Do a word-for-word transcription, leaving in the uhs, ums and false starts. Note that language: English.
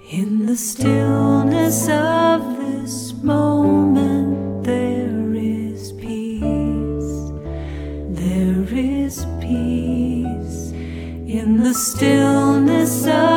In the stillness of this moment, there is peace. There is peace. In the stillness of